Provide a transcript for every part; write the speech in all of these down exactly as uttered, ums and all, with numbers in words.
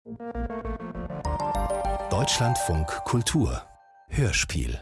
Deutschlandfunk Kultur Hörspiel.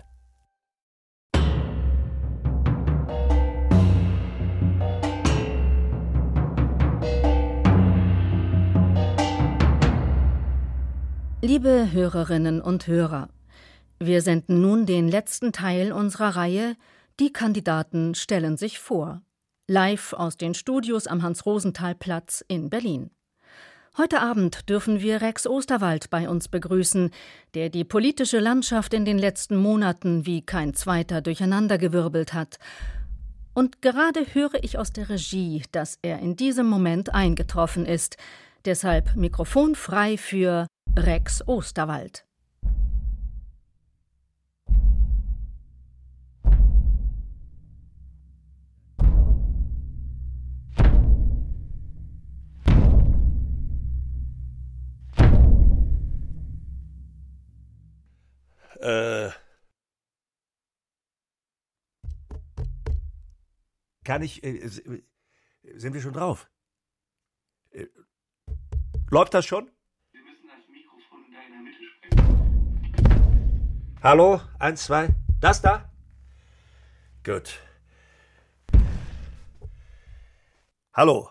Liebe Hörerinnen und Hörer, wir senden nun den letzten Teil unserer Reihe Die Kandidaten stellen sich vor, live aus den Studios am Hans-Rosenthal-Platz in Berlin. Heute Abend dürfen wir Rex Osterwald bei uns begrüßen, der die politische Landschaft in den letzten Monaten wie kein zweiter durcheinandergewirbelt hat. Und gerade höre ich aus der Regie, dass er in diesem Moment eingetroffen ist. Deshalb Mikrofon frei für Rex Osterwald. Äh. Kann ich. Äh, sind wir schon drauf? Äh, läuft das schon? Wir müssen das Mikrofon da in der Mitte sprechen. Hallo? Eins, zwei. Das da? Gut. Hallo.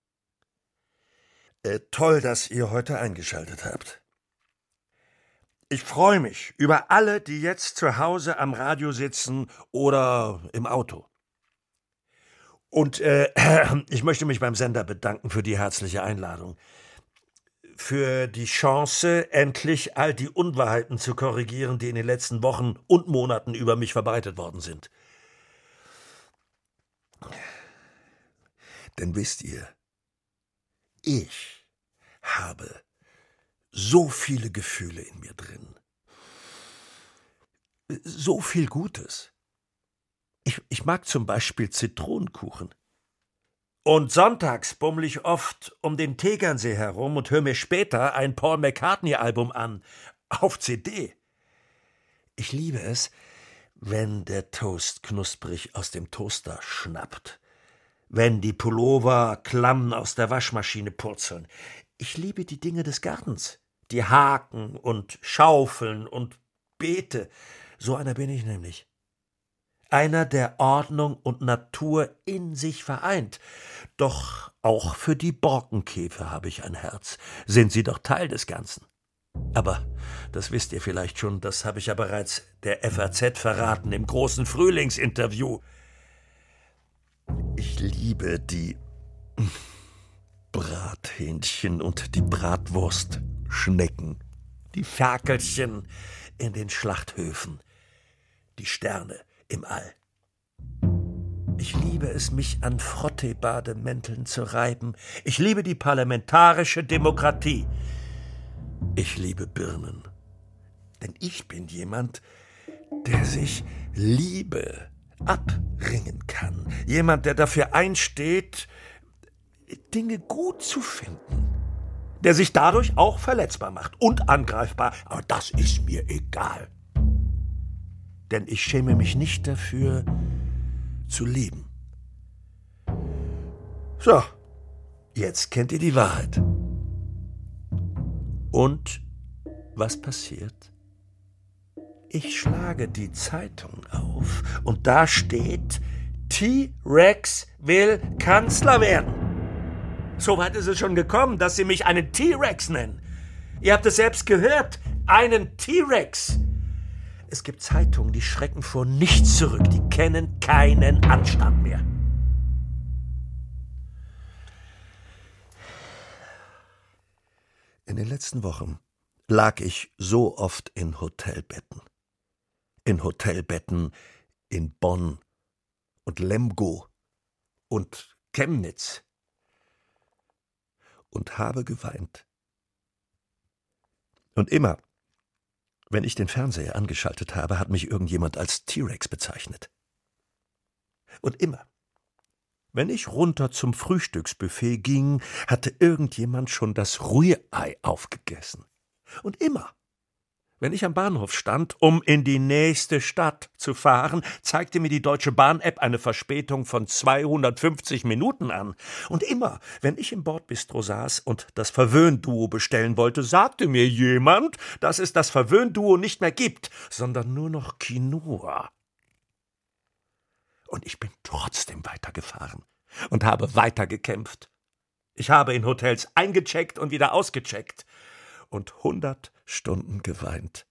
Äh, toll, dass ihr heute eingeschaltet habt. Ich freue mich über alle, die jetzt zu Hause am Radio sitzen oder im Auto. Und äh, ich möchte mich beim Sender bedanken für die herzliche Einladung. Für die Chance, endlich all die Unwahrheiten zu korrigieren, die in den letzten Wochen und Monaten über mich verbreitet worden sind. Denn wisst ihr, ich habe so viele Gefühle in mir drin. So viel Gutes. Ich, ich mag zum Beispiel Zitronenkuchen. Und sonntags bummel ich oft um den Tegernsee herum und höre mir später ein Paul McCartney-Album an, auf C D. Ich liebe es, wenn der Toast knusprig aus dem Toaster schnappt, wenn die Pullover klamm aus der Waschmaschine purzeln. Ich liebe die Dinge des Gartens, die Haken und Schaufeln und Beete. So einer bin ich nämlich. Einer, der Ordnung und Natur in sich vereint. Doch auch für die Borkenkäfer habe ich ein Herz. Sind sie doch Teil des Ganzen. Aber, das wisst ihr vielleicht schon, das habe ich ja bereits der F A Z verraten im großen Frühlingsinterview. Ich liebe die Brathähnchen und die Bratwurstschnecken, die Ferkelchen in den Schlachthöfen, die Sterne im All. Ich liebe es, mich an Frottee-Bademänteln zu reiben. Ich liebe die parlamentarische Demokratie. Ich liebe Birnen. Denn ich bin jemand, der sich Liebe abringen kann. Jemand, der dafür einsteht, Dinge gut zu finden. Der sich dadurch auch verletzbar macht und angreifbar. Aber das ist mir egal. Denn ich schäme mich nicht dafür, zu lieben. So, jetzt kennt ihr die Wahrheit. Und was passiert? Ich schlage die Zeitung auf und da steht, T-Rex will Kanzler werden. Soweit ist es schon gekommen, dass sie mich einen T-Rex nennen. Ihr habt es selbst gehört, einen T-Rex. Es gibt Zeitungen, die schrecken vor nichts zurück, die kennen keinen Anstand mehr. In den letzten Wochen lag ich so oft in Hotelbetten. In Hotelbetten in Bonn und Lemgo und Chemnitz und habe geweint. Und immer, wenn ich den Fernseher angeschaltet habe, hat mich irgendjemand als T-Rex bezeichnet. Und immer, wenn ich runter zum Frühstücksbuffet ging, hatte irgendjemand schon das Rührei aufgegessen. Und immer, Wenn ich am Bahnhof stand, um in die nächste Stadt zu fahren, zeigte mir die Deutsche Bahn-App eine Verspätung von zweihundertfünfzig Minuten an. Und immer, wenn ich im Bordbistro saß und das Verwöhnduo bestellen wollte, sagte mir jemand, dass es das Verwöhnduo nicht mehr gibt, sondern nur noch Quinoa. Und ich bin trotzdem weitergefahren und habe weitergekämpft. Ich habe in Hotels eingecheckt und wieder ausgecheckt und hundert Stunden geweint.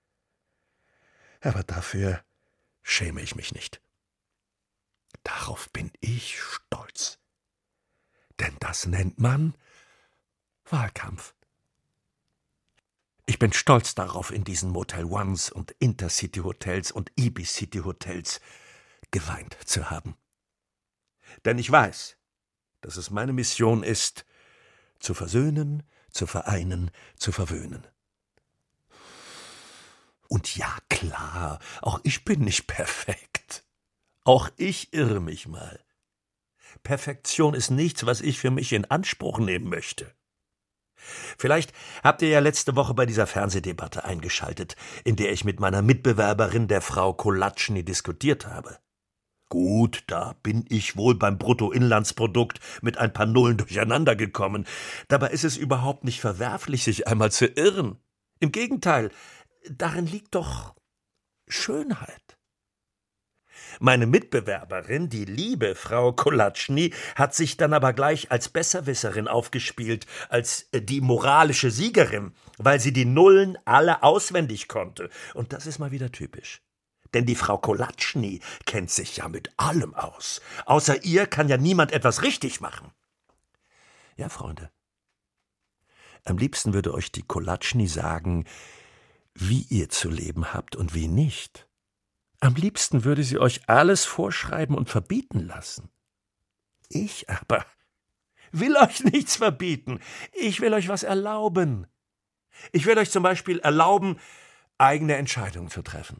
Aber dafür schäme ich mich nicht. Darauf bin ich stolz. Denn das nennt man Wahlkampf. Ich bin stolz darauf, in diesen Motel Ones und Intercity Hotels und Ibis City Hotels geweint zu haben. Denn ich weiß, dass es meine Mission ist, zu versöhnen, zu vereinen, zu verwöhnen. Und ja, klar, auch ich bin nicht perfekt. Auch ich irre mich mal. Perfektion ist nichts, was ich für mich in Anspruch nehmen möchte. Vielleicht habt ihr ja letzte Woche bei dieser Fernsehdebatte eingeschaltet, in der ich mit meiner Mitbewerberin, der Frau Kolatschny, diskutiert habe. Gut, da bin ich wohl beim Bruttoinlandsprodukt mit ein paar Nullen durcheinander gekommen. Dabei ist es überhaupt nicht verwerflich, sich einmal zu irren. Im Gegenteil, darin liegt doch Schönheit. Meine Mitbewerberin, die liebe Frau Kolatschny, hat sich dann aber gleich als Besserwisserin aufgespielt, als die moralische Siegerin, weil sie die Nullen alle auswendig konnte. Und das ist mal wieder typisch. Denn die Frau Kolatschny kennt sich ja mit allem aus. Außer ihr kann ja niemand etwas richtig machen. Ja, Freunde, am liebsten würde euch die Kolatschny sagen, wie ihr zu leben habt und wie nicht. Am liebsten würde sie euch alles vorschreiben und verbieten lassen. Ich aber will euch nichts verbieten. Ich will euch was erlauben. Ich will euch zum Beispiel erlauben, eigene Entscheidungen zu treffen.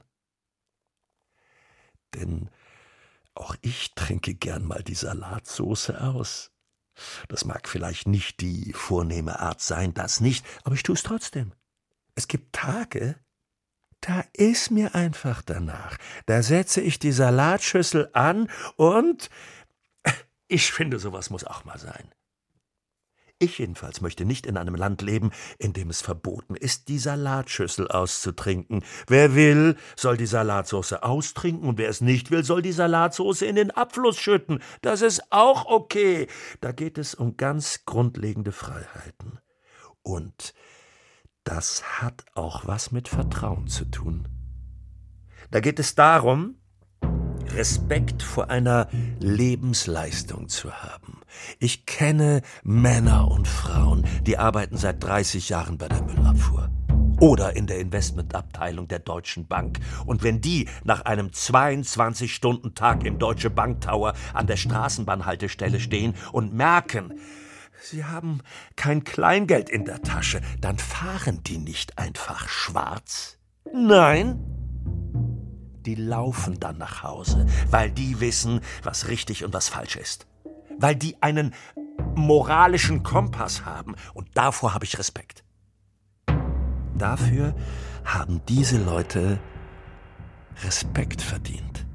Denn auch ich trinke gern mal die Salatsoße aus. Das mag vielleicht nicht die vornehme Art sein, das nicht, aber ich tue es trotzdem. Es gibt Tage, da ist mir einfach danach. Da setze ich die Salatschüssel an und ich finde, sowas muss auch mal sein. Ich jedenfalls möchte nicht in einem Land leben, in dem es verboten ist, die Salatschüssel auszutrinken. Wer will, soll die Salatsauce austrinken und wer es nicht will, soll die Salatsauce in den Abfluss schütten. Das ist auch okay. Da geht es um ganz grundlegende Freiheiten. Und das hat auch was mit Vertrauen zu tun. Da geht es darum, Respekt vor einer Lebensleistung zu haben. Ich kenne Männer und Frauen, die arbeiten seit dreißig Jahren bei der Müllabfuhr oder in der Investmentabteilung der Deutschen Bank. Und wenn die nach einem zweiundzwanzig-Stunden-Tag im Deutsche Bank Tower an der Straßenbahnhaltestelle stehen und merken, sie haben kein Kleingeld in der Tasche, dann fahren die nicht einfach schwarz. Nein, die laufen dann nach Hause, weil die wissen, was richtig und was falsch ist. Weil die einen moralischen Kompass haben und davor habe ich Respekt. Dafür haben diese Leute Respekt verdient.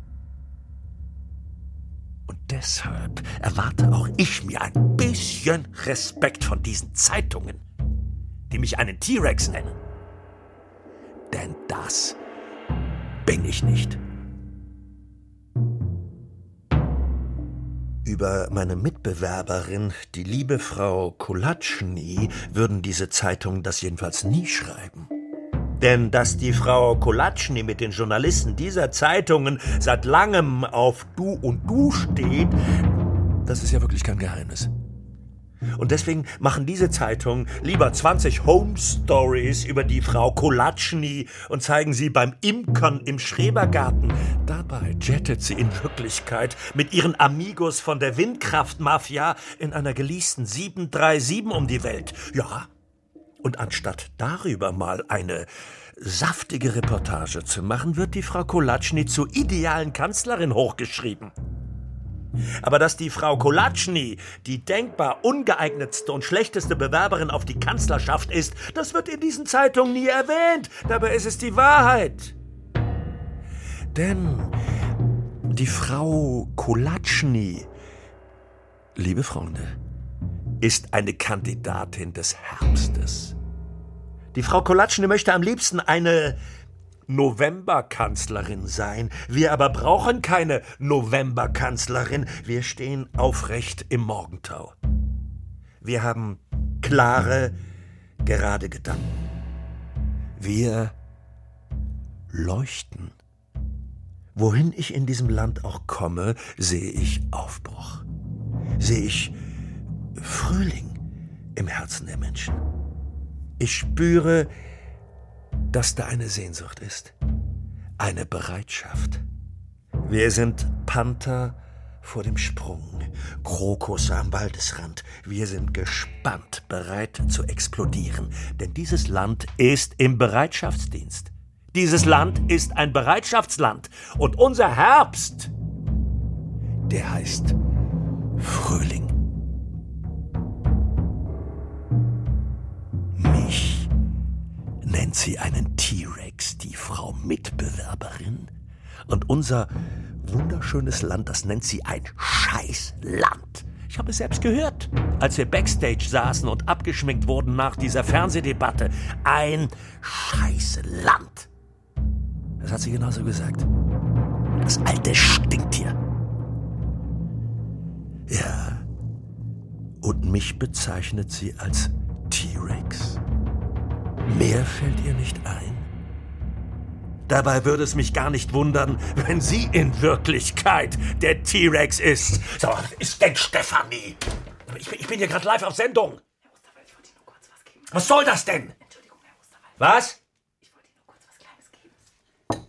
Und deshalb erwarte auch ich mir ein bisschen Respekt von diesen Zeitungen, die mich einen T-Rex nennen. Denn das bin ich nicht. Über meine Mitbewerberin, die liebe Frau Kolatschny, würden diese Zeitungen das jedenfalls nie schreiben. Denn dass die Frau Kolatschny mit den Journalisten dieser Zeitungen seit langem auf Du und Du steht, das ist ja wirklich kein Geheimnis. Und deswegen machen diese Zeitungen lieber zwanzig Home Stories über die Frau Kolatschny und zeigen sie beim Imkern im Schrebergarten. Dabei jettet sie in Wirklichkeit mit ihren Amigos von der Windkraftmafia in einer geleasten sieben drei sieben um die Welt. Ja, und anstatt darüber mal eine saftige Reportage zu machen, wird die Frau Kolatschny zur idealen Kanzlerin hochgeschrieben. Aber dass die Frau Kolatschny die denkbar ungeeignetste und schlechteste Bewerberin auf die Kanzlerschaft ist, das wird in diesen Zeitungen nie erwähnt. Dabei ist es die Wahrheit. Denn die Frau Kolatschny, liebe Freunde, ist eine Kandidatin des Herbstes. Die Frau Kolatschny möchte am liebsten eine Novemberkanzlerin sein. Wir aber brauchen keine Novemberkanzlerin. Wir stehen aufrecht im Morgentau. Wir haben klare, gerade Gedanken. Wir leuchten. Wohin ich in diesem Land auch komme, sehe ich Aufbruch. Sehe ich Frühling im Herzen der Menschen. Ich spüre, dass da eine Sehnsucht ist, eine Bereitschaft. Wir sind Panther vor dem Sprung, Krokusse am Waldesrand. Wir sind gespannt, bereit zu explodieren, denn dieses Land ist im Bereitschaftsdienst. Dieses Land ist ein Bereitschaftsland und unser Herbst, der heißt Frühling. Mich nennt sie einen T-Rex, die Frau Mitbewerberin. Und unser wunderschönes Land, das nennt sie ein Scheißland. Ich habe es selbst gehört, als wir Backstage saßen und abgeschminkt wurden nach dieser Fernsehdebatte. Ein Scheißland. Das hat sie genauso gesagt. Das alte Stinktier. Ja, und mich bezeichnet sie als T-Rex. Mehr fällt ihr nicht ein? Dabei würde es mich gar nicht wundern, wenn sie in Wirklichkeit der T-Rex ist. So, was ist denn Stefanie? Ich bin, ich bin hier gerade live auf Sendung. Herr Osterwald, ich wollte Ihnen nur kurz was geben. Was soll das denn? Entschuldigung, Herr Osterwald. Was? Ich wollte Ihnen nur kurz was Kleines geben.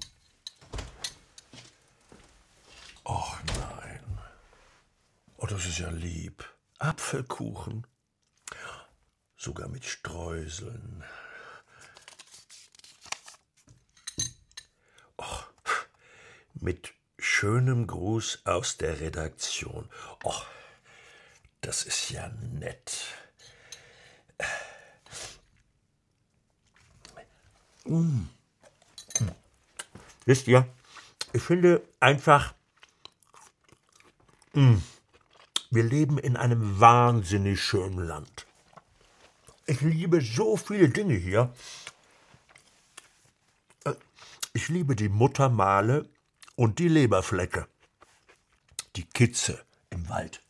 Och nein. Oh, das ist ja lieb. Apfelkuchen. Sogar mit Streuseln. Och, mit schönem Gruß aus der Redaktion. Och, das ist ja nett. Mm. Wisst ihr, ich finde einfach, mm, wir leben in einem wahnsinnig schönen Land. Ich liebe so viele Dinge hier. Ich liebe die Muttermale und die Leberflecke. Die Kitze im Wald.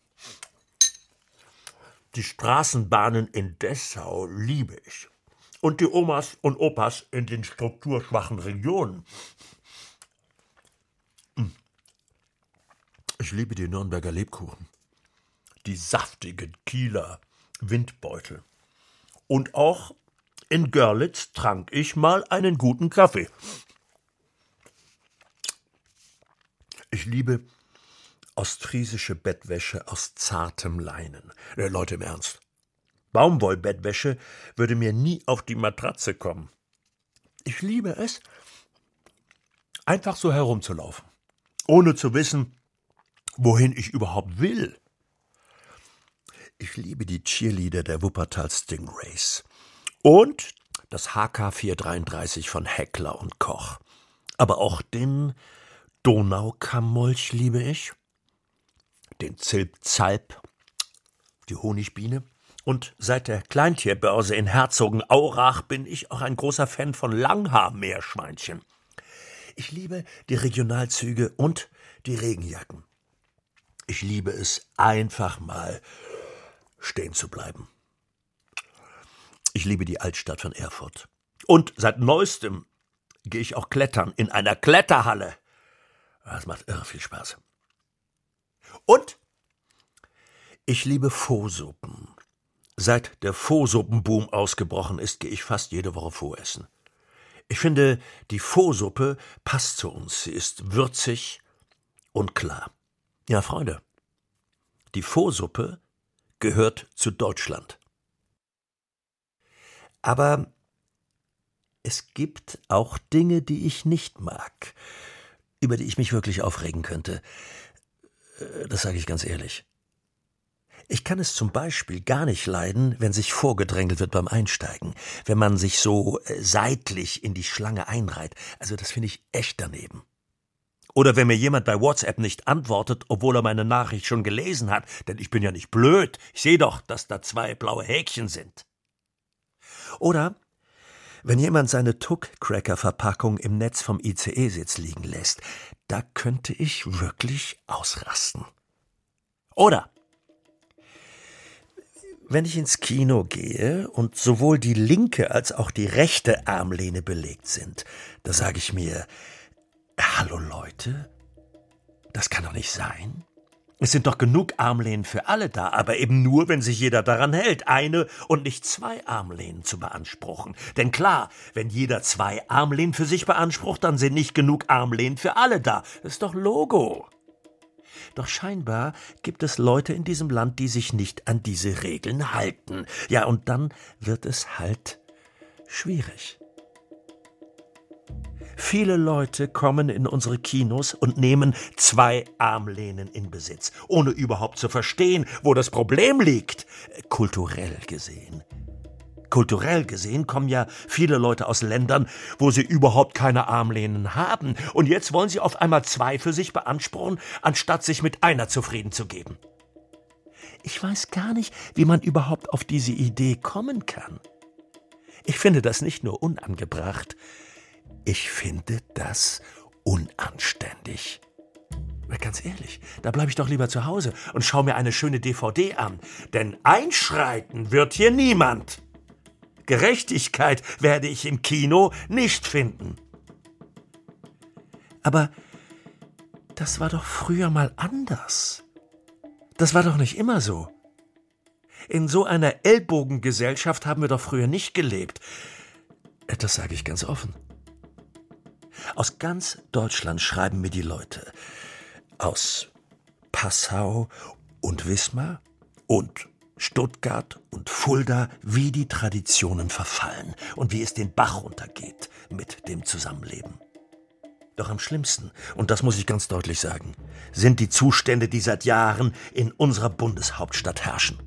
Die Straßenbahnen in Dessau liebe ich. Und die Omas und Opas in den strukturschwachen Regionen. Ich liebe die Nürnberger Lebkuchen. Die saftigen Kieler Windbeutel. Und auch in Görlitz trank ich mal einen guten Kaffee. Ich liebe ostfriesische Bettwäsche aus zartem Leinen. Äh, Leute, im Ernst. Baumwollbettwäsche würde mir nie auf die Matratze kommen. Ich liebe es, einfach so herumzulaufen, ohne zu wissen, wohin ich überhaupt will. Ich liebe die Cheerleader der Wuppertal Stingrays und das H K vierhundertdreiunddreißig von Heckler und Koch. Aber auch den Donaukammmolch liebe ich, den Zilpzalp, die Honigbiene. Und seit der Kleintierbörse in Herzogenaurach bin ich auch ein großer Fan von Langhaar-Meerschweinchen. Ich liebe die Regionalzüge und die Regenjacken. Ich liebe es, einfach mal stehen zu bleiben. Ich liebe die Altstadt von Erfurt. Und seit neuestem gehe ich auch klettern in einer Kletterhalle. Das macht irre viel Spaß. Und ich liebe Pho-Suppen. Seit der Pho-Suppenboom ausgebrochen ist, gehe ich fast jede Woche Pho essen. Ich finde, die Pho-Suppe passt zu uns. Sie ist würzig und klar. Ja, Freunde, die Pho-Suppe gehört zu Deutschland. Aber es gibt auch Dinge, die ich nicht mag, über die ich mich wirklich aufregen könnte. Das sage ich ganz ehrlich. Ich kann es zum Beispiel gar nicht leiden, wenn sich vorgedrängelt wird beim Einsteigen, wenn man sich so äh, seitlich in die Schlange einreiht. Also das finde ich echt daneben. Oder wenn mir jemand bei WhatsApp nicht antwortet, obwohl er meine Nachricht schon gelesen hat, denn ich bin ja nicht blöd, ich sehe doch, dass da zwei blaue Häkchen sind. Oder wenn jemand seine Tuck-Cracker-Verpackung im Netz vom I C E-Sitz liegen lässt, da könnte ich wirklich ausrasten. Oder wenn ich ins Kino gehe und sowohl die linke als auch die rechte Armlehne belegt sind, da sage ich mir, hallo Leute, das kann doch nicht sein. Es sind doch genug Armlehnen für alle da, aber eben nur, wenn sich jeder daran hält, eine und nicht zwei Armlehnen zu beanspruchen. Denn klar, wenn jeder zwei Armlehnen für sich beansprucht, dann sind nicht genug Armlehnen für alle da. Das ist doch Logo. Doch scheinbar gibt es Leute in diesem Land, die sich nicht an diese Regeln halten. Ja, und dann wird es halt schwierig. Viele Leute kommen in unsere Kinos und nehmen zwei Armlehnen in Besitz, ohne überhaupt zu verstehen, wo das Problem liegt, kulturell gesehen. Kulturell gesehen kommen ja viele Leute aus Ländern, wo sie überhaupt keine Armlehnen haben. Und jetzt wollen sie auf einmal zwei für sich beanspruchen, anstatt sich mit einer zufrieden zu geben. Ich weiß gar nicht, wie man überhaupt auf diese Idee kommen kann. Ich finde das nicht nur unangebracht, ich finde das unanständig. Ganz ehrlich, da bleibe ich doch lieber zu Hause und schaue mir eine schöne D V D an. Denn einschreiten wird hier niemand. Gerechtigkeit werde ich im Kino nicht finden. Aber das war doch früher mal anders. Das war doch nicht immer so. In so einer Ellbogengesellschaft haben wir doch früher nicht gelebt. Das sage ich ganz offen. Aus ganz Deutschland schreiben mir die Leute. Aus Passau und Wismar und Stuttgart und Fulda, wie die Traditionen verfallen und wie es den Bach runtergeht mit dem Zusammenleben. Doch am schlimmsten, und das muss ich ganz deutlich sagen, sind die Zustände, die seit Jahren in unserer Bundeshauptstadt herrschen.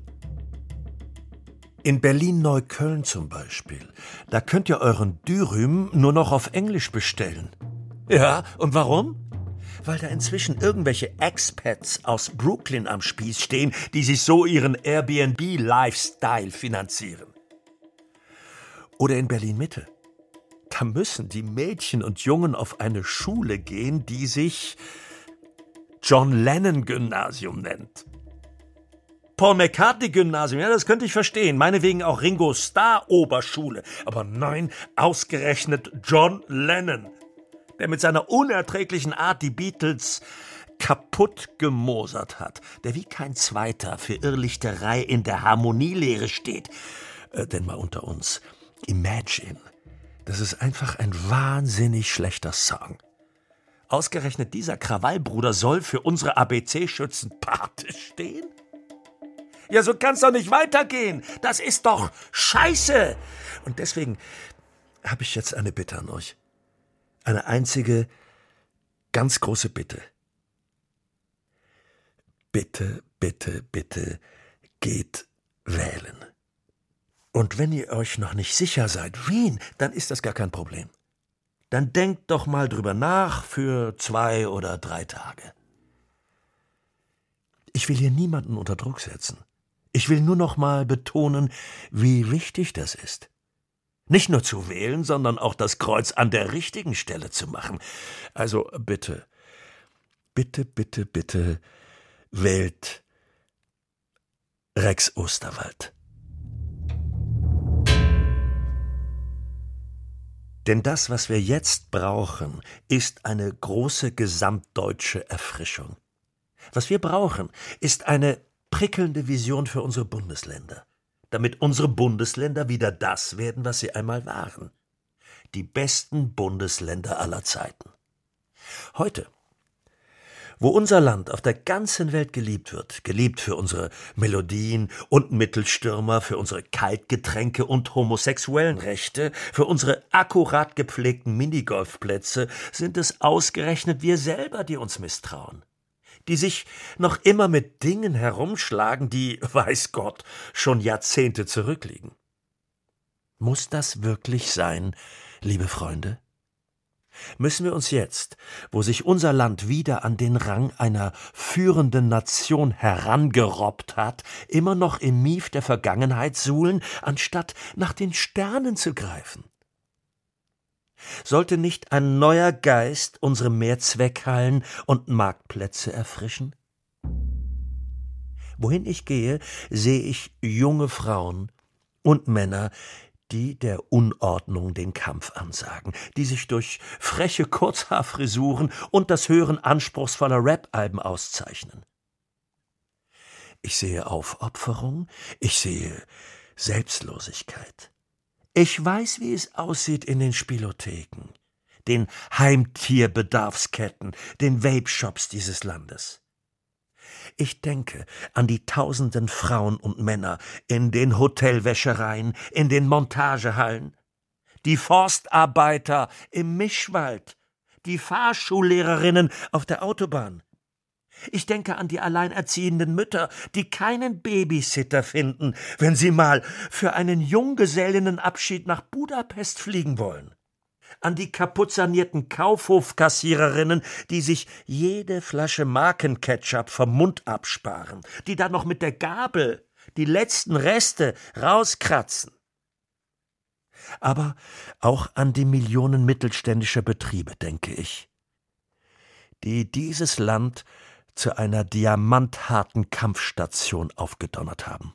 In Berlin-Neukölln zum Beispiel, da könnt ihr euren Dürüm nur noch auf Englisch bestellen. Ja, und warum? Weil da inzwischen irgendwelche Expats aus Brooklyn am Spieß stehen, die sich so ihren Airbnb-Lifestyle finanzieren. Oder in Berlin-Mitte. Da müssen die Mädchen und Jungen auf eine Schule gehen, die sich John Lennon Gymnasium nennt. Paul McCartney Gymnasium, ja, das könnte ich verstehen. Meinetwegen auch Ringo Starr Oberschule. Aber nein, ausgerechnet John Lennon, der mit seiner unerträglichen Art die Beatles kaputt gemosert hat, der wie kein Zweiter für Irrlichterei in der Harmonielehre steht. Äh, denn mal unter uns, Imagine, das ist einfach ein wahnsinnig schlechter Song. Ausgerechnet dieser Krawallbruder soll für unsere A B C-Schützen Pate stehen? Ja, so kann's doch nicht weitergehen. Das ist doch Scheiße. Und deswegen habe ich jetzt eine Bitte an euch. Eine einzige, ganz große Bitte. Bitte, bitte, bitte, geht wählen. Und wenn ihr euch noch nicht sicher seid, wen, dann ist das gar kein Problem. Dann denkt doch mal drüber nach für zwei oder drei Tage. Ich will hier niemanden unter Druck setzen. Ich will nur noch mal betonen, wie wichtig das ist. Nicht nur zu wählen, sondern auch das Kreuz an der richtigen Stelle zu machen. Also bitte, bitte, bitte, bitte wählt Rex Osterwald. Denn das, was wir jetzt brauchen, ist eine große gesamtdeutsche Erfrischung. Was wir brauchen, ist eine prickelnde Vision für unsere Bundesländer, damit unsere Bundesländer wieder das werden, was sie einmal waren. Die besten Bundesländer aller Zeiten. Heute, wo unser Land auf der ganzen Welt geliebt wird, geliebt für unsere Melodien und Mittelstürmer, für unsere Kaltgetränke und homosexuellen Rechte, für unsere akkurat gepflegten Minigolfplätze, sind es ausgerechnet wir selber, die uns misstrauen. die sich noch immer mit Dingen herumschlagen, die, weiß Gott, schon Jahrzehnte zurückliegen. Muss das wirklich sein, liebe Freunde? Müssen wir uns jetzt, wo sich unser Land wieder an den Rang einer führenden Nation herangerobbt hat, immer noch im Mief der Vergangenheit suhlen, anstatt nach den Sternen zu greifen? Sollte nicht ein neuer Geist unsere Mehrzweckhallen und Marktplätze erfrischen? Wohin ich gehe, sehe ich junge Frauen und Männer, die der Unordnung den Kampf ansagen, die sich durch freche Kurzhaarfrisuren und das Hören anspruchsvoller Rap-Alben auszeichnen. Ich sehe Aufopferung, ich sehe Selbstlosigkeit. Ich weiß, wie es aussieht in den Spielotheken, den Heimtierbedarfsketten, den Vape-Shops dieses Landes. Ich denke an die tausenden Frauen und Männer in den Hotelwäschereien, in den Montagehallen, die Forstarbeiter im Mischwald, die Fahrschullehrerinnen auf der Autobahn. Ich denke an die alleinerziehenden Mütter, die keinen Babysitter finden, wenn sie mal für einen Junggesellinnenabschied nach Budapest fliegen wollen. An die kaputt sanierten Kaufhofkassiererinnen, die sich jede Flasche Markenketchup vom Mund absparen, die dann noch mit der Gabel die letzten Reste rauskratzen. Aber auch an die Millionen mittelständischer Betriebe, denke ich, die dieses Land zu einer diamantharten Kampfstation aufgedonnert haben.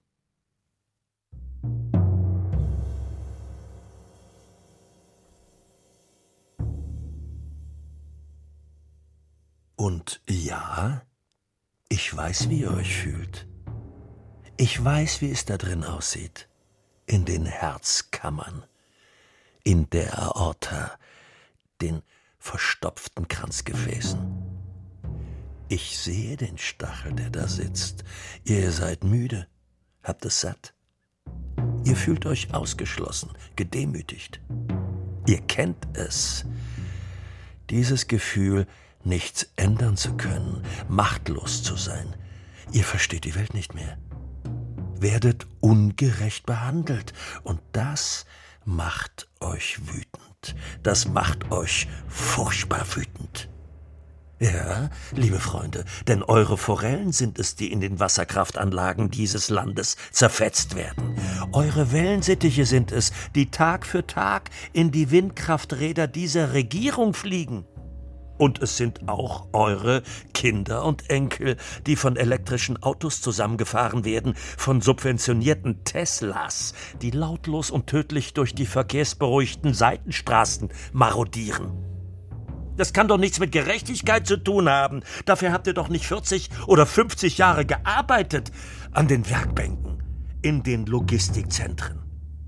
Und ja, ich weiß, wie ihr euch fühlt. Ich weiß, wie es da drin aussieht. In den Herzkammern, in der Aorta, den verstopften Kranzgefäßen. Ich sehe den Stachel, der da sitzt. Ihr seid müde, habt es satt. Ihr fühlt euch ausgeschlossen, gedemütigt. Ihr kennt es. Dieses Gefühl, nichts ändern zu können, machtlos zu sein. Ihr versteht die Welt nicht mehr. Werdet ungerecht behandelt. Und das macht euch wütend. Das macht euch furchtbar wütend. Ja, liebe Freunde, denn eure Forellen sind es, die in den Wasserkraftanlagen dieses Landes zerfetzt werden. Eure Wellensittiche sind es, die Tag für Tag in die Windkrafträder dieser Regierung fliegen. Und es sind auch eure Kinder und Enkel, die von elektrischen Autos zusammengefahren werden, von subventionierten Teslas, die lautlos und tödlich durch die verkehrsberuhigten Seitenstraßen marodieren. Das kann doch nichts mit Gerechtigkeit zu tun haben. Dafür habt ihr doch nicht vierzig oder fünfzig Jahre gearbeitet an den Werkbänken, in den Logistikzentren.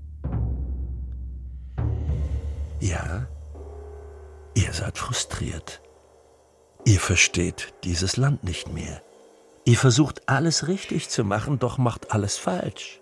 Ja, ihr seid frustriert. Ihr versteht dieses Land nicht mehr. Ihr versucht alles richtig zu machen, doch macht alles falsch.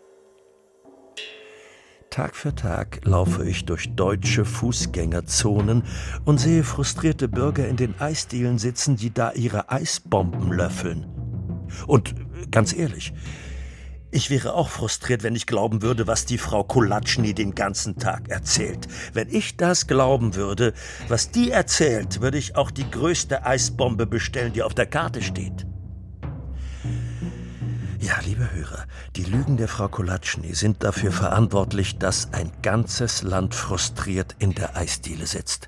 Tag für Tag laufe ich durch deutsche Fußgängerzonen und sehe frustrierte Bürger in den Eisdielen sitzen, die da ihre Eisbomben löffeln. Und ganz ehrlich, ich wäre auch frustriert, wenn ich glauben würde, was die Frau Kolatschny den ganzen Tag erzählt. Wenn ich das glauben würde, was die erzählt, würde ich auch die größte Eisbombe bestellen, die auf der Karte steht. Ja, liebe Hörer, die Lügen der Frau Kolatschny sind dafür verantwortlich, dass ein ganzes Land frustriert in der Eisdiele sitzt.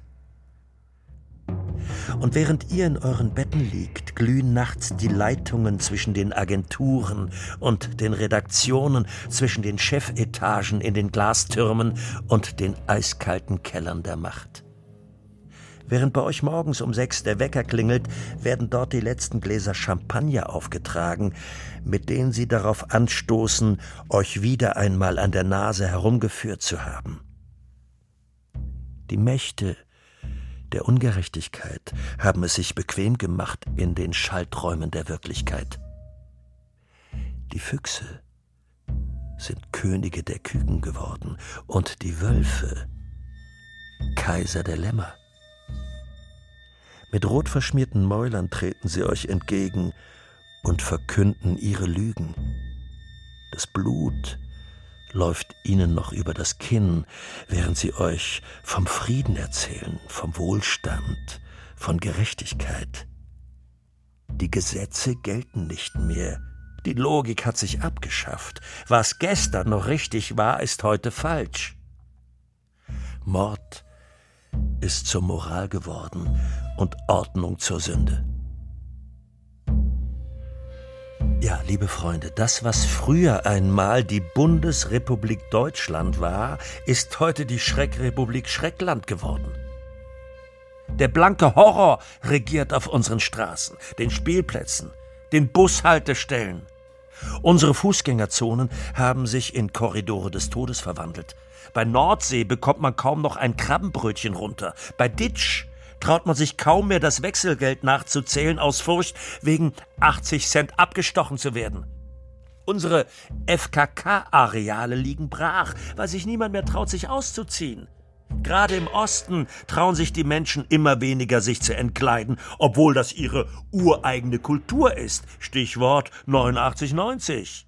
Und während ihr in euren Betten liegt, glühen nachts die Leitungen zwischen den Agenturen und den Redaktionen, zwischen den Chefetagen in den Glastürmen und den eiskalten Kellern der Macht. Während bei euch morgens um sechs der Wecker klingelt, werden dort die letzten Gläser Champagner aufgetragen, mit denen sie darauf anstoßen, euch wieder einmal an der Nase herumgeführt zu haben. Die Mächte der Ungerechtigkeit haben es sich bequem gemacht in den Schalträumen der Wirklichkeit. Die Füchse sind Könige der Küken geworden und die Wölfe Kaiser der Lämmer. Mit rot verschmierten Mäulern treten sie euch entgegen und verkünden ihre Lügen. Das Blut läuft ihnen noch über das Kinn, während sie euch vom Frieden erzählen, vom Wohlstand, von Gerechtigkeit. Die Gesetze gelten nicht mehr. Die Logik hat sich abgeschafft. Was gestern noch richtig war, ist heute falsch. Mord ist zur Moral geworden und Ordnung zur Sünde. Ja, liebe Freunde, das, was früher einmal die Bundesrepublik Deutschland war, ist heute die Schreckrepublik Schreckland geworden. Der blanke Horror regiert auf unseren Straßen, den Spielplätzen, den Bushaltestellen. Unsere Fußgängerzonen haben sich in Korridore des Todes verwandelt. Bei Nordsee bekommt man kaum noch ein Krabbenbrötchen runter. Bei Ditsch traut man sich kaum mehr, das Wechselgeld nachzuzählen, aus Furcht, wegen achtzig Cent abgestochen zu werden. Unsere F K K-Areale liegen brach, weil sich niemand mehr traut, sich auszuziehen. Gerade im Osten trauen sich die Menschen immer weniger, sich zu entkleiden, obwohl das ihre ureigene Kultur ist. Stichwort neunundachtzig neunzig.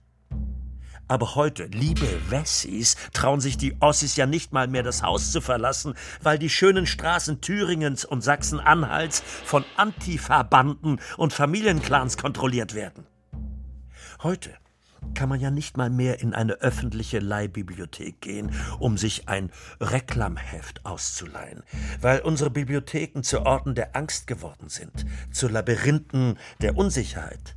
Aber heute, liebe Wessis, trauen sich die Ossis ja nicht mal mehr, das Haus zu verlassen, weil die schönen Straßen Thüringens und Sachsen-Anhalts von Antifa-Banden und Familienclans kontrolliert werden. Heute kann man ja nicht mal mehr in eine öffentliche Leihbibliothek gehen, um sich ein Reklamheft auszuleihen, weil unsere Bibliotheken zu Orten der Angst geworden sind, zu Labyrinthen der Unsicherheit.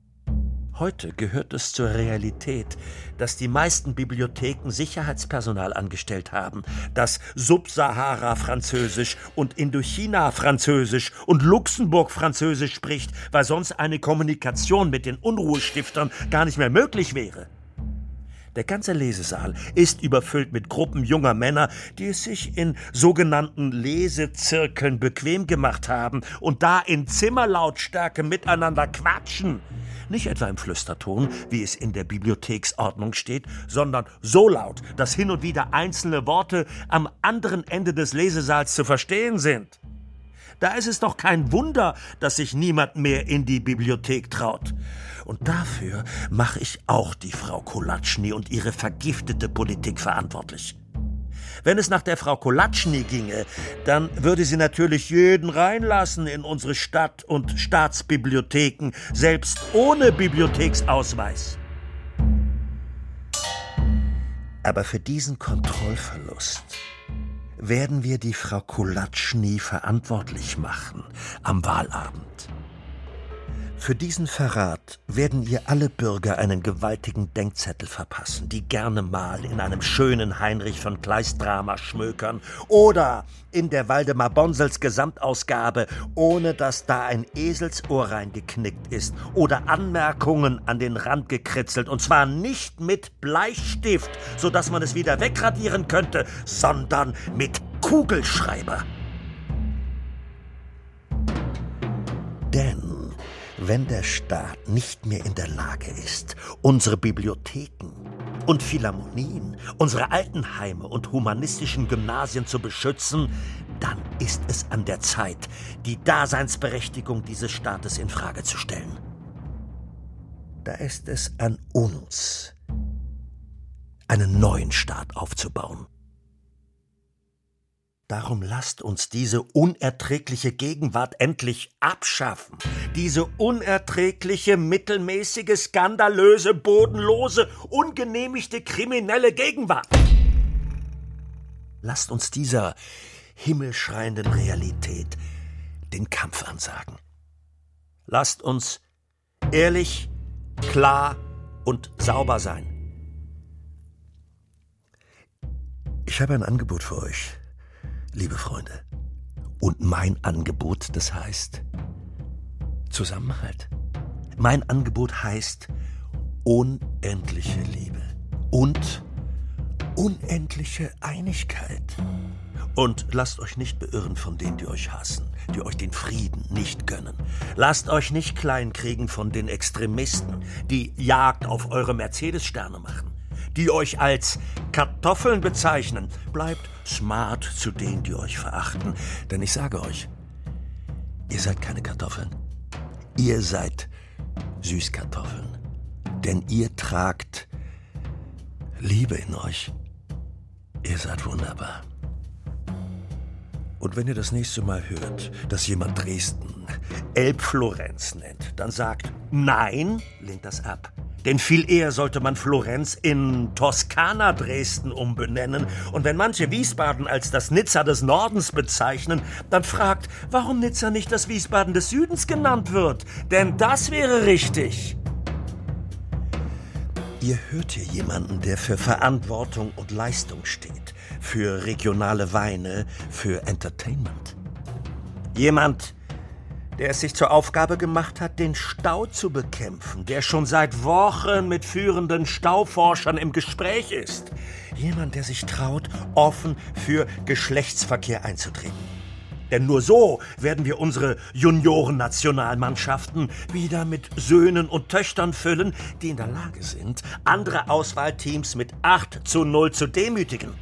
Heute gehört es zur Realität, dass die meisten Bibliotheken Sicherheitspersonal angestellt haben, das Subsahara-Französisch und Indochina-Französisch und Luxemburg-Französisch spricht, weil sonst eine Kommunikation mit den Unruhestiftern gar nicht mehr möglich wäre. Der ganze Lesesaal ist überfüllt mit Gruppen junger Männer, die es sich in sogenannten Lesezirkeln bequem gemacht haben und da in Zimmerlautstärke miteinander quatschen. Nicht etwa im Flüsterton, wie es in der Bibliotheksordnung steht, sondern so laut, dass hin und wieder einzelne Worte am anderen Ende des Lesesaals zu verstehen sind. Da ist es doch kein Wunder, dass sich niemand mehr in die Bibliothek traut. Und dafür mache ich auch die Frau Kolatschny und ihre vergiftete Politik verantwortlich. Wenn es nach der Frau Kolatschny ginge, dann würde sie natürlich jeden reinlassen in unsere Stadt- und Staatsbibliotheken, selbst ohne Bibliotheksausweis. Aber für diesen Kontrollverlust werden wir die Frau Kolatschny verantwortlich machen am Wahlabend. Für diesen Verrat werden ihr alle Bürger einen gewaltigen Denkzettel verpassen, die gerne mal in einem schönen Heinrich von Kleist-Drama schmökern oder in der Waldemar Bonsels Gesamtausgabe, ohne dass da ein Eselsohr reingeknickt ist oder Anmerkungen an den Rand gekritzelt, und zwar nicht mit Bleistift, sodass man es wieder wegradieren könnte, sondern mit Kugelschreiber. Denn wenn der Staat nicht mehr in der Lage ist, unsere Bibliotheken und Philharmonien, unsere Altenheime und humanistischen Gymnasien zu beschützen, dann ist es an der Zeit, die Daseinsberechtigung dieses Staates in Frage zu stellen. Da ist es an uns, einen neuen Staat aufzubauen. Darum lasst uns diese unerträgliche Gegenwart endlich abschaffen. Diese unerträgliche, mittelmäßige, skandalöse, bodenlose, ungenehmigte, kriminelle Gegenwart. Lasst uns dieser himmelschreienden Realität den Kampf ansagen. Lasst uns ehrlich, klar und sauber sein. Ich habe ein Angebot für euch, liebe Freunde. Und mein Angebot, das heißt Zusammenhalt. Mein Angebot heißt unendliche Liebe und unendliche Einigkeit. Und lasst euch nicht beirren von denen, die euch hassen, die euch den Frieden nicht gönnen. Lasst euch nicht kleinkriegen von den Extremisten, die Jagd auf eure Mercedes-Sterne machen, die euch als Kartoffeln bezeichnen. Bleibt smart zu denen, die euch verachten. Denn ich sage euch, Ihr seid keine Kartoffeln. Ihr seid Süßkartoffeln. Denn ihr tragt Liebe in euch. Ihr seid wunderbar. Und wenn ihr das nächste Mal hört, dass jemand Dresden Elbflorenz nennt, dann sagt, nein, lehnt das ab. Denn viel eher sollte man Florenz in Toskana Dresden umbenennen. Und wenn manche Wiesbaden als das Nizza des Nordens bezeichnen, dann fragt, warum Nizza nicht das Wiesbaden des Südens genannt wird. Denn das wäre richtig. Ihr hört hier jemanden, der für Verantwortung und Leistung steht, für regionale Weine, für Entertainment. Jemand, der es sich zur Aufgabe gemacht hat, den Stau zu bekämpfen, der schon seit Wochen mit führenden Stauforschern im Gespräch ist. Jemand, der sich traut, offen für Geschlechtsverkehr einzutreten. Denn nur so werden wir unsere Junioren-Nationalmannschaften wieder mit Söhnen und Töchtern füllen, die in der Lage sind, andere Auswahlteams mit acht zu null zu demütigen.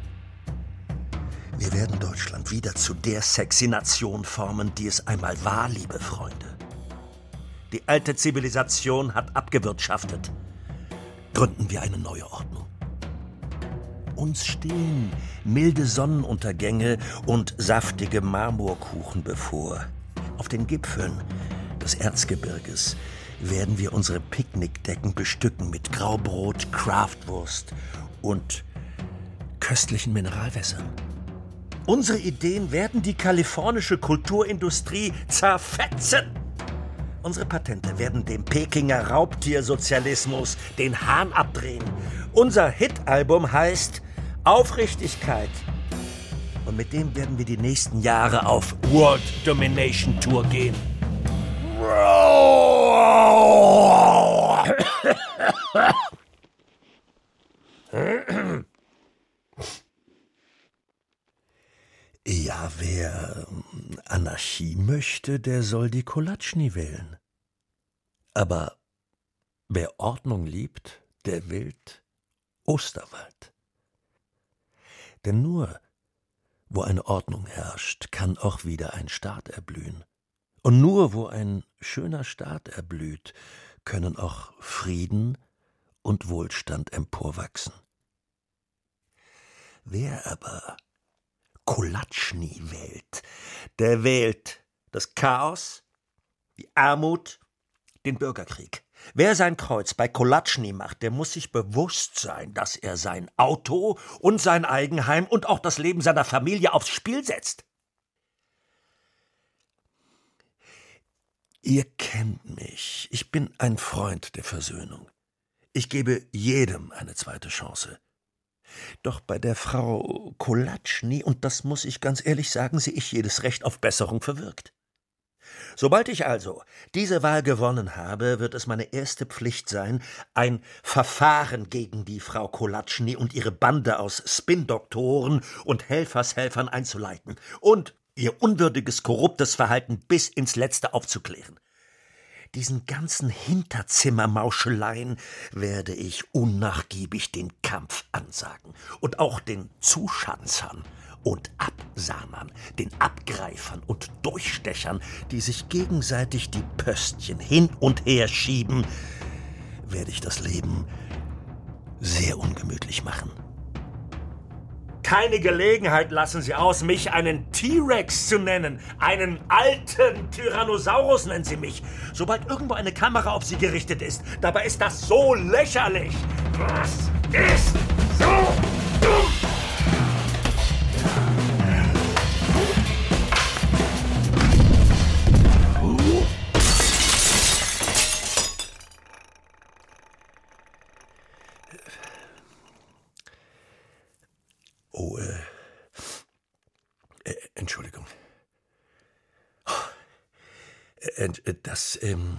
Wir werden Deutschland wieder zu der sexy Nation formen, die es einmal war, liebe Freunde. Die alte Zivilisation hat abgewirtschaftet. Gründen wir eine neue Ordnung. Uns stehen milde Sonnenuntergänge und saftige Marmorkuchen bevor. Auf den Gipfeln des Erzgebirges werden wir unsere Picknickdecken bestücken mit Graubrot, Craftwurst und köstlichen Mineralwässern. Unsere Ideen werden die kalifornische Kulturindustrie zerfetzen. Unsere Patente werden dem Pekinger Raubtiersozialismus den Hahn abdrehen. Unser Hit-Album heißt Aufrichtigkeit. Und mit dem werden wir die nächsten Jahre auf World Domination Tour gehen. Ja, wer Anarchie möchte, der soll die Kolatschny wählen. Aber wer Ordnung liebt, der wählt Osterwald. Denn nur, wo eine Ordnung herrscht, kann auch wieder ein Staat erblühen. Und nur, wo ein schöner Staat erblüht, können auch Frieden und Wohlstand emporwachsen. Wer aber Kolatschny wählt, der wählt das Chaos, die Armut, den Bürgerkrieg. Wer sein Kreuz bei Kolatschny macht, der muss sich bewusst sein, dass er sein Auto und sein Eigenheim und auch das Leben seiner Familie aufs Spiel setzt. Ihr kennt mich. Ich bin ein Freund der Versöhnung. Ich gebe jedem eine zweite Chance. Doch bei der Frau Kolatschny, und das muss ich ganz ehrlich sagen, sehe ich jedes Recht auf Besserung verwirkt. Sobald ich also diese Wahl gewonnen habe, wird es meine erste Pflicht sein, ein Verfahren gegen die Frau Kolatschny und ihre Bande aus Spin-Doktoren und Helfershelfern einzuleiten und ihr unwürdiges, korruptes Verhalten bis ins Letzte aufzuklären. Diesen ganzen Hinterzimmermauscheleien werde ich unnachgiebig den Kampf ansagen und auch den Zuschanzern und Absahnern, den Abgreifern und Durchstechern, die sich gegenseitig die Pöstchen hin und her schieben, werde ich das Leben sehr ungemütlich machen. Keine Gelegenheit lassen Sie aus, mich einen T-Rex zu nennen. Einen alten Tyrannosaurus nennen Sie mich. Sobald irgendwo eine Kamera auf Sie gerichtet ist. Dabei ist das so lächerlich. Was ist so dumm? Oh, äh, äh, Entschuldigung. Äh, äh, das, ähm,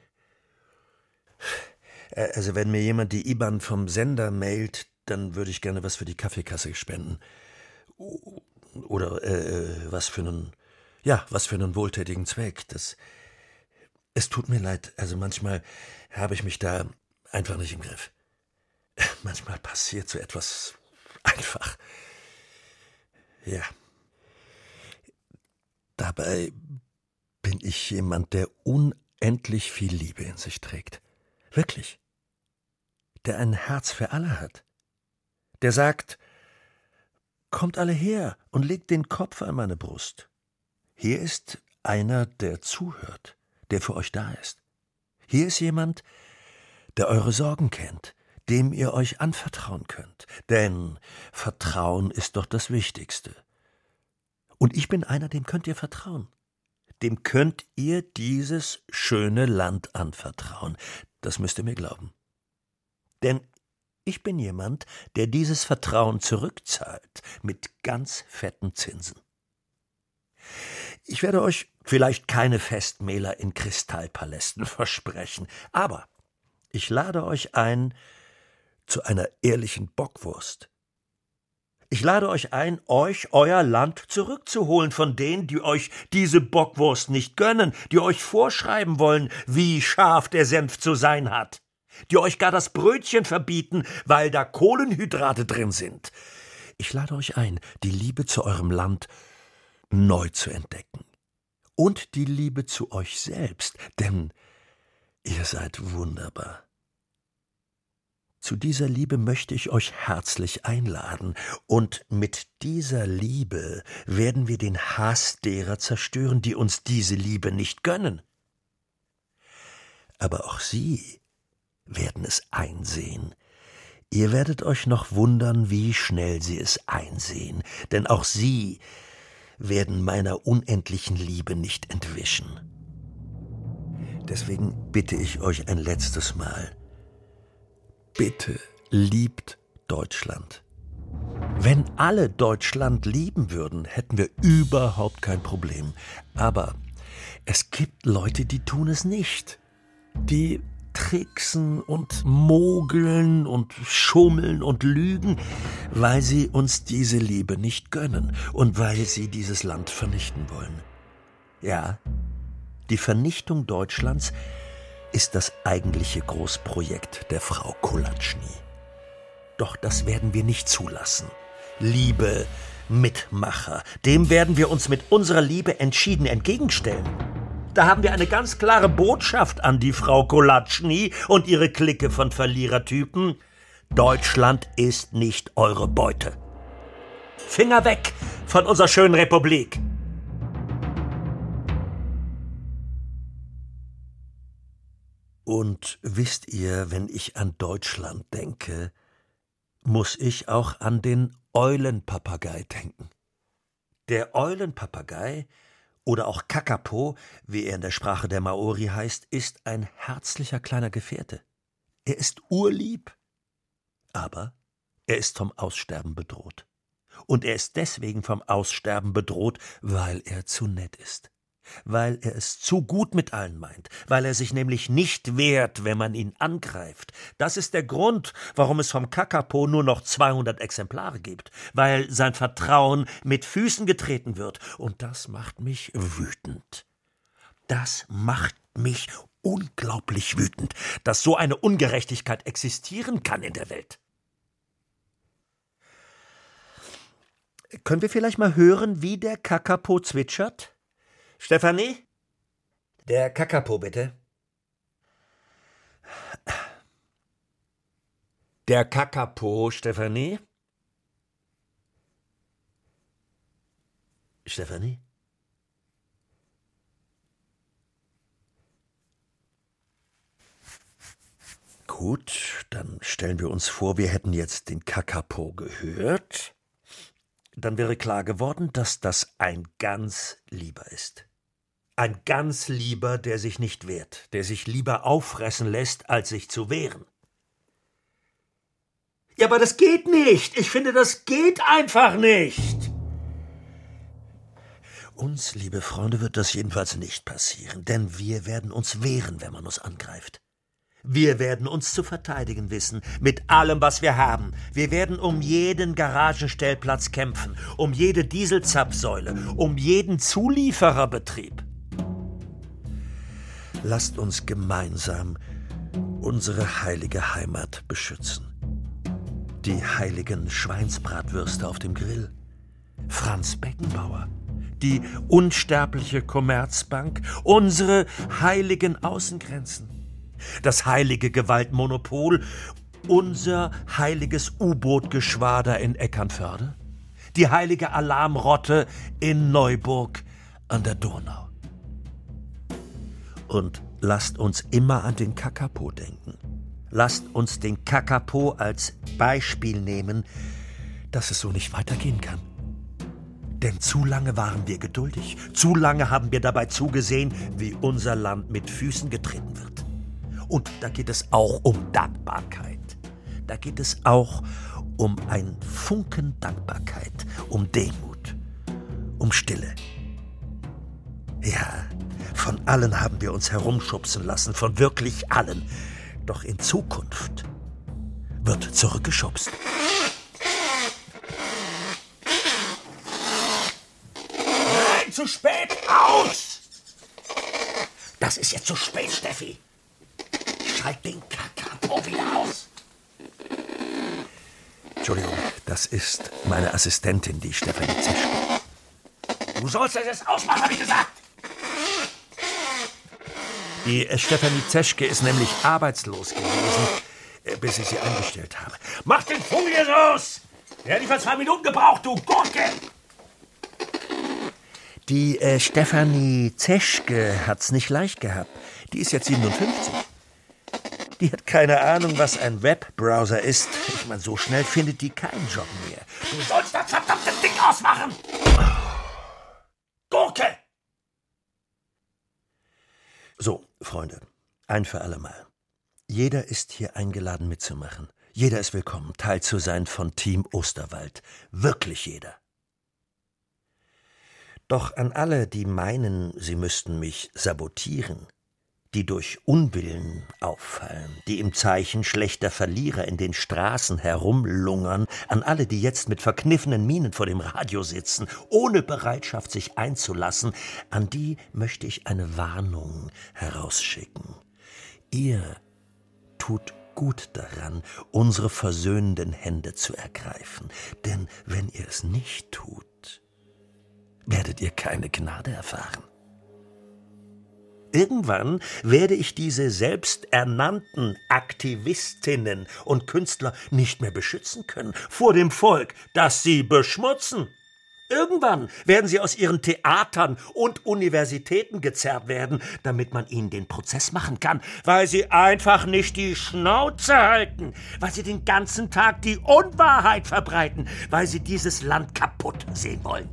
äh, also wenn mir jemand die I B A N vom Sender mailt, dann würde ich gerne was für die Kaffeekasse spenden. Oder, äh, was für einen, ja, was für einen wohltätigen Zweck. Das, es tut mir leid, also manchmal habe ich mich da einfach nicht im Griff. Manchmal passiert so etwas einfach. Ja. Dabei bin ich jemand, der unendlich viel Liebe in sich trägt. Wirklich. Der ein Herz für alle hat. Der sagt, kommt alle her und legt den Kopf an meine Brust. Hier ist einer, der zuhört, der für euch da ist. Hier ist jemand, der eure Sorgen kennt, dem ihr euch anvertrauen könnt. Denn Vertrauen ist doch das Wichtigste. Und ich bin einer, dem könnt ihr vertrauen. Dem könnt ihr dieses schöne Land anvertrauen. Das müsst ihr mir glauben. Denn ich bin jemand, der dieses Vertrauen zurückzahlt mit ganz fetten Zinsen. Ich werde euch vielleicht keine Festmähler in Kristallpalästen versprechen, aber ich lade euch ein zu einer ehrlichen Bockwurst. Ich lade euch ein, euch euer Land zurückzuholen von denen, die euch diese Bockwurst nicht gönnen, die euch vorschreiben wollen, wie scharf der Senf zu sein hat, die euch gar das Brötchen verbieten, weil da Kohlenhydrate drin sind. Ich lade euch ein, die Liebe zu eurem Land neu zu entdecken. Und die Liebe zu euch selbst, denn ihr seid wunderbar. Zu dieser Liebe möchte ich euch herzlich einladen, und mit dieser Liebe werden wir den Hass derer zerstören, die uns diese Liebe nicht gönnen. Aber auch sie werden es einsehen. Ihr werdet euch noch wundern, wie schnell sie es einsehen, denn auch sie werden meiner unendlichen Liebe nicht entwischen. Deswegen bitte ich euch ein letztes Mal, bitte liebt Deutschland. Wenn alle Deutschland lieben würden, hätten wir überhaupt kein Problem. Aber es gibt Leute, die tun es nicht. Die tricksen und mogeln und schummeln und lügen, weil sie uns diese Liebe nicht gönnen und weil sie dieses Land vernichten wollen. Ja, die Vernichtung Deutschlands ist das eigentliche Großprojekt der Frau Kolatschny. Doch das werden wir nicht zulassen. Liebe, Mitmacher, dem werden wir uns mit unserer Liebe entschieden entgegenstellen. Da haben wir eine ganz klare Botschaft an die Frau Kolatschny und ihre Clique von Verlierertypen. Deutschland ist nicht eure Beute. Finger weg von unserer schönen Republik. Und wisst ihr, wenn ich an Deutschland denke, muss ich auch an den Eulenpapagei denken. Der Eulenpapagei, oder auch Kakapo, wie er in der Sprache der Maori heißt, ist ein herzlicher kleiner Gefährte. Er ist urlieb, aber er ist vom Aussterben bedroht. Und er ist deswegen vom Aussterben bedroht, weil er zu nett ist. Weil er es zu gut mit allen meint, weil er sich nämlich nicht wehrt, wenn man ihn angreift. Das ist der Grund, warum es vom Kakapo nur noch zweihundert Exemplare gibt, weil sein Vertrauen mit Füßen getreten wird. Und das macht mich wütend. Das macht mich unglaublich wütend, dass so eine Ungerechtigkeit existieren kann in der Welt. Können wir vielleicht mal hören, wie der Kakapo zwitschert? Stefanie? Der Kakapo, bitte. Der Kakapo, Stefanie? Stefanie? Gut, dann stellen wir uns vor, wir hätten jetzt den Kakapo gehört. Dann wäre klar geworden, dass das ein ganz Lieber ist. Ein ganz Lieber, der sich nicht wehrt, der sich lieber auffressen lässt, als sich zu wehren. Ja, aber das geht nicht. Ich finde, das geht einfach nicht. Uns, liebe Freunde, wird das jedenfalls nicht passieren, denn wir werden uns wehren, wenn man uns angreift. Wir werden uns zu verteidigen wissen, mit allem, was wir haben. Wir werden um jeden Garagenstellplatz kämpfen, um jede Dieselzapfsäule, um jeden Zuliefererbetrieb. Lasst uns gemeinsam unsere heilige Heimat beschützen. Die heiligen Schweinsbratwürste auf dem Grill, Franz Beckenbauer, die unsterbliche Commerzbank, unsere heiligen Außengrenzen, das heilige Gewaltmonopol, unser heiliges U-Boot-Geschwader in Eckernförde, die heilige Alarmrotte in Neuburg an der Donau. Und lasst uns immer an den Kakapo denken. Lasst uns den Kakapo als Beispiel nehmen, dass es so nicht weitergehen kann. Denn zu lange waren wir geduldig. Zu lange haben wir dabei zugesehen, wie unser Land mit Füßen getreten wird. Und da geht es auch um Dankbarkeit. Da geht es auch um einen Funken Dankbarkeit, um Demut, um Stille. Ja, von allen haben wir uns herumschubsen lassen, von wirklich allen. Doch in Zukunft wird zurückgeschubst. Nein, zu spät! Aus! Das ist jetzt zu spät, Steffi. Schalt den Kakapo wieder aus. Entschuldigung, das ist meine Assistentin, die Stefanie Zeschke. Du sollst das jetzt ausmachen, habe ich gesagt! Die äh, Stefanie Zeschke ist nämlich arbeitslos gewesen, äh, bis ich sie eingestellt habe. Mach den Vogel jetzt aus! Der hat nicht mal zwei Minuten gebraucht, du Gurke! Die äh, Stefanie Zeschke hat's nicht leicht gehabt. Die ist jetzt siebenundfünfzig. Die hat keine Ahnung, was ein Webbrowser ist. Ich meine, so schnell findet die keinen Job mehr. Du sollst das verdammte Ding ausmachen! Gurke! So, Freunde, ein für alle Mal. Jeder ist hier eingeladen mitzumachen. Jeder ist willkommen, Teil zu sein von Team Osterwald. Wirklich jeder. Doch an alle, die meinen, sie müssten mich sabotieren, die durch Unwillen auffallen, die im Zeichen schlechter Verlierer in den Straßen herumlungern, an alle, die jetzt mit verkniffenen Mienen vor dem Radio sitzen, ohne Bereitschaft, sich einzulassen, an die möchte ich eine Warnung herausschicken. Ihr tut gut daran, unsere versöhnenden Hände zu ergreifen, denn wenn ihr es nicht tut, werdet ihr keine Gnade erfahren. Irgendwann werde ich diese selbsternannten Aktivistinnen und Künstler nicht mehr beschützen können vor dem Volk, das sie beschmutzen. Irgendwann werden sie aus ihren Theatern und Universitäten gezerrt werden, damit man ihnen den Prozess machen kann, weil sie einfach nicht die Schnauze halten, weil sie den ganzen Tag die Unwahrheit verbreiten, weil sie dieses Land kaputt sehen wollen.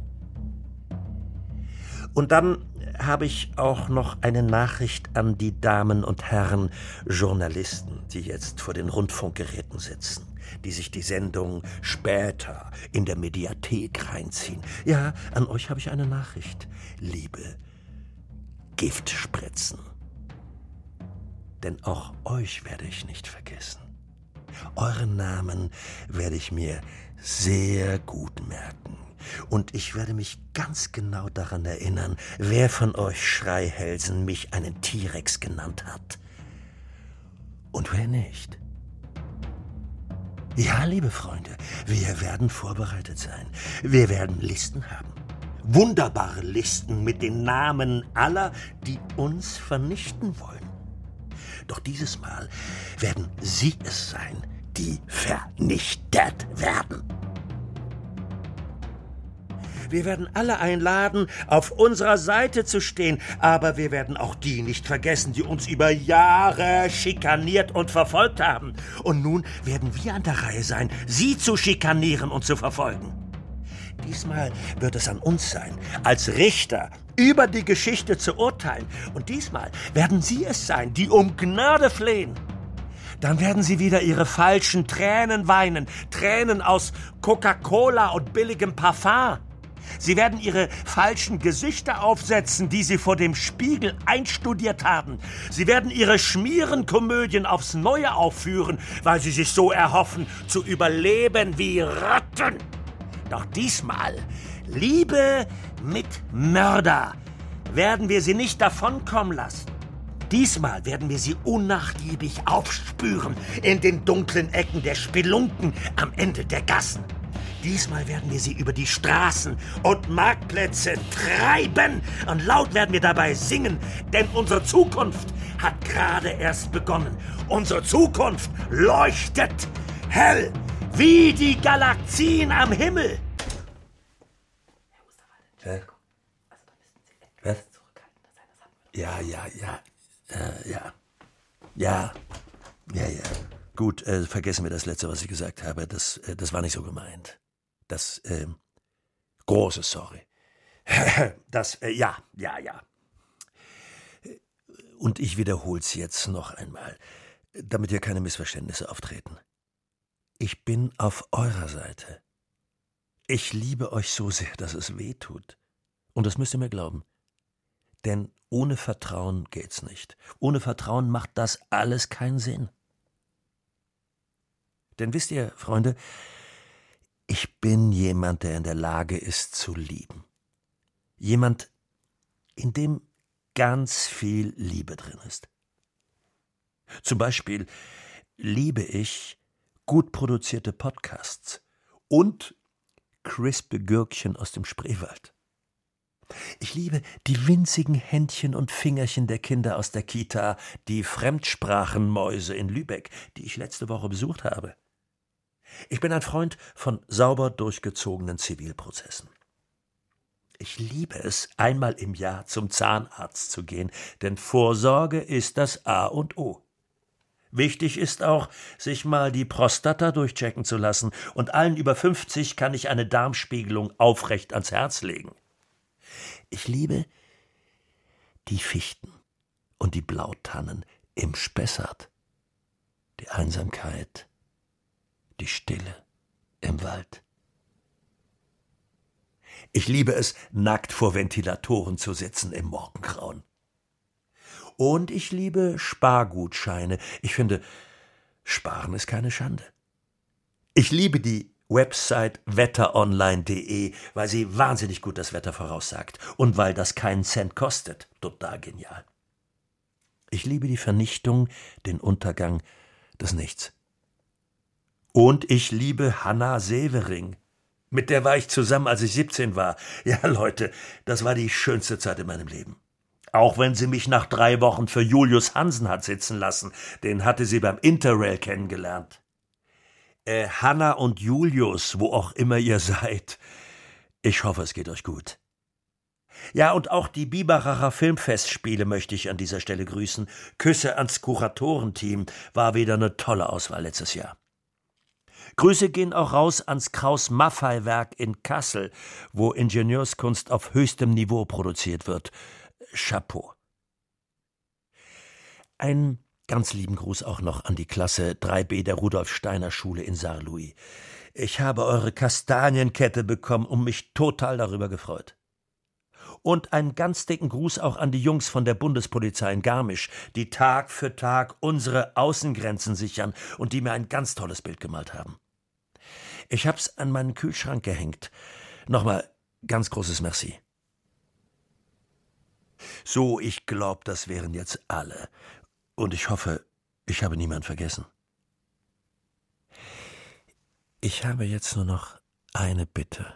Und dann habe ich auch noch eine Nachricht an die Damen und Herren Journalisten, die jetzt vor den Rundfunkgeräten sitzen, die sich die Sendung später in der Mediathek reinziehen. Ja, an euch habe ich eine Nachricht. Liebe Giftspritzen. Denn auch euch werde ich nicht vergessen. Euren Namen werde ich mir sehr gut merken. Und ich werde mich ganz genau daran erinnern, wer von euch Schreihälsen mich einen T-Rex genannt hat. Und wer nicht. Ja, liebe Freunde, wir werden vorbereitet sein. Wir werden Listen haben. Wunderbare Listen mit den Namen aller, die uns vernichten wollen. Doch dieses Mal werden Sie es sein, die vernichtet werden. Wir werden alle einladen, auf unserer Seite zu stehen, aber wir werden auch die nicht vergessen, die uns über Jahre schikaniert und verfolgt haben. Und nun werden wir an der Reihe sein, sie zu schikanieren und zu verfolgen. Diesmal wird es an uns sein, als Richter über die Geschichte zu urteilen. Und diesmal werden Sie es sein, die um Gnade flehen. Dann werden Sie wieder Ihre falschen Tränen weinen, Tränen aus Coca-Cola und billigem Parfum. Sie werden Ihre falschen Gesichter aufsetzen, die Sie vor dem Spiegel einstudiert haben. Sie werden Ihre Schmierenkomödien aufs Neue aufführen, weil Sie sich so erhoffen, zu überleben wie Ratten. Doch diesmal, Liebe mit Mörder, werden wir Sie nicht davonkommen lassen. Diesmal werden wir Sie unnachgiebig aufspüren in den dunklen Ecken der Spelunken am Ende der Gassen. Diesmal werden wir sie über die Straßen und Marktplätze treiben. Und laut werden wir dabei singen, denn unsere Zukunft hat gerade erst begonnen. Unsere Zukunft leuchtet hell wie die Galaxien am Himmel. Herr Osterwalder, Entschuldigung. Also da müssten Sie Was? etwas zurückhaltender sein. Das hatten wir Ja, ja, ja. Äh, ja. Ja. Ja, ja. Gut, äh, vergessen wir das Letzte, was ich gesagt habe. Das, äh, das war nicht so gemeint. Das, äh, große Sorry. Das, äh, ja, ja, ja. Und ich wiederhol's jetzt noch einmal, damit hier keine Missverständnisse auftreten. Ich bin auf eurer Seite. Ich liebe euch so sehr, dass es weh tut. Und das müsst ihr mir glauben. Denn ohne Vertrauen geht's nicht. Ohne Vertrauen macht das alles keinen Sinn. Denn wisst ihr, Freunde, ich bin jemand, der in der Lage ist zu lieben. Jemand, in dem ganz viel Liebe drin ist. Zum Beispiel liebe ich gut produzierte Podcasts und crispe Gürkchen aus dem Spreewald. Ich liebe die winzigen Händchen und Fingerchen der Kinder aus der Kita, die Fremdsprachenmäuse in Lübeck, die ich letzte Woche besucht habe. Ich bin ein Freund von sauber durchgezogenen Zivilprozessen. Ich liebe es, einmal im Jahr zum Zahnarzt zu gehen, denn Vorsorge ist das A und O. Wichtig ist auch, sich mal die Prostata durchchecken zu lassen, und allen über fünfzig kann ich eine Darmspiegelung aufrecht ans Herz legen. Ich liebe die Fichten und die Blautannen im Spessart, die Einsamkeit, die Stille im Wald. Ich liebe es, nackt vor Ventilatoren zu sitzen im Morgengrauen. Und ich liebe Spargutscheine. Ich finde, Sparen ist keine Schande. Ich liebe die Website wetteronline punkt de, weil sie wahnsinnig gut das Wetter voraussagt und weil das keinen Cent kostet. Total genial. Ich liebe die Vernichtung, den Untergang des Nichts. Und ich liebe Hanna Severing. Mit der war ich zusammen, als ich siebzehn war. Ja, Leute, das war die schönste Zeit in meinem Leben. Auch wenn sie mich nach drei Wochen für Julius Hansen hat sitzen lassen. Den hatte sie beim Interrail kennengelernt. Äh, Hanna und Julius, wo auch immer ihr seid. Ich hoffe, es geht euch gut. Ja, und auch die Biberacher Filmfestspiele möchte ich an dieser Stelle grüßen. Küsse ans Kuratorenteam, war wieder eine tolle Auswahl letztes Jahr. Grüße gehen auch raus ans Kraus-Maffei-Werk in Kassel, wo Ingenieurskunst auf höchstem Niveau produziert wird. Chapeau. Ein ganz lieben Gruß auch noch an die Klasse drei B der Rudolf-Steiner-Schule in Saarlouis. Ich habe eure Kastanienkette bekommen und mich total darüber gefreut. Und einen ganz dicken Gruß auch an die Jungs von der Bundespolizei in Garmisch, die Tag für Tag unsere Außengrenzen sichern und die mir ein ganz tolles Bild gemalt haben. Ich hab's an meinen Kühlschrank gehängt. Nochmal ganz großes Merci. So, ich glaube, das wären jetzt alle. Und ich hoffe, ich habe niemanden vergessen. Ich habe jetzt nur noch eine Bitte.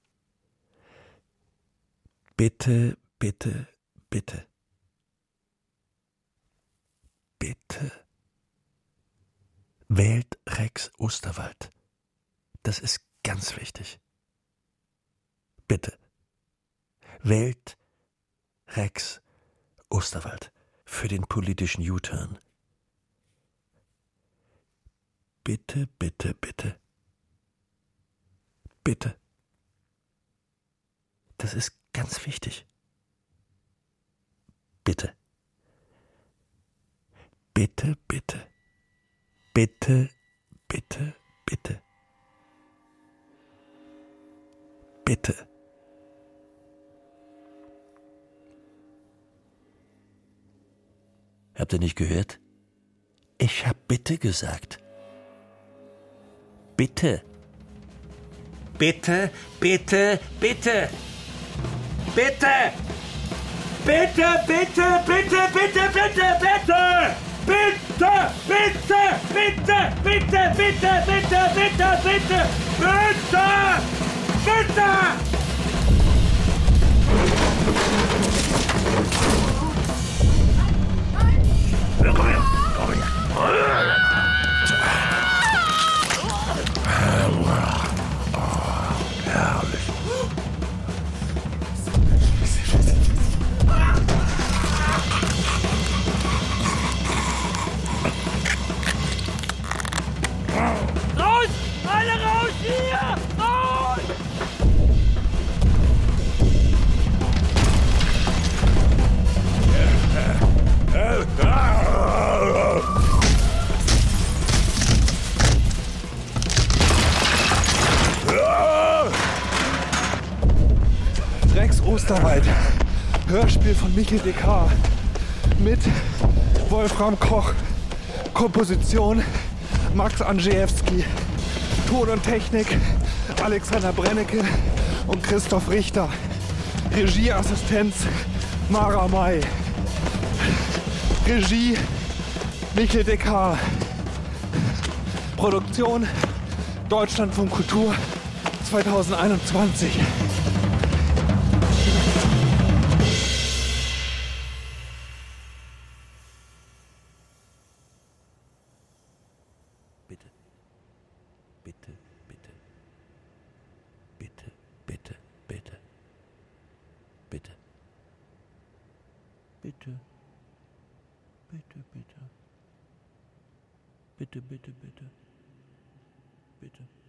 Bitte, bitte, bitte. Bitte. Wählt Rex Osterwald. Das ist ganz wichtig. Bitte. Wählt Rex Osterwald für den politischen U-Turn. Bitte, bitte, bitte. Bitte. Das ist ganz wichtig. Bitte. Bitte, bitte. Bitte, bitte, bitte. Bitte. Habt ihr nicht gehört? Ich hab bitte gesagt. Bitte. Bitte, bitte, bitte. Bitte. Bitte, bitte, bitte, bitte, bitte, bitte. Bitte, bitte, bitte, bitte, bitte, bitte, bitte, bitte, bitte, bitte! Ja, komm her, komm her. Herrlich. Raus! Alle raus hier! Raus! Rex Osterwald. Hörspiel von Michel Descartes. Mit Wolfram Koch. Komposition Max Andrzejewski. Ton und Technik Alexander Brennecke und Christoph Richter. Regieassistenz Mara May. Regie Michel Descartes. Produktion Deutschlandfunk Kultur zweitausendeinundzwanzig. Bitte, bitte, bitte, bitte, bitte, bitte, bitte, bitte, bitte, bitte, bitte, bitte, bitte, bitte.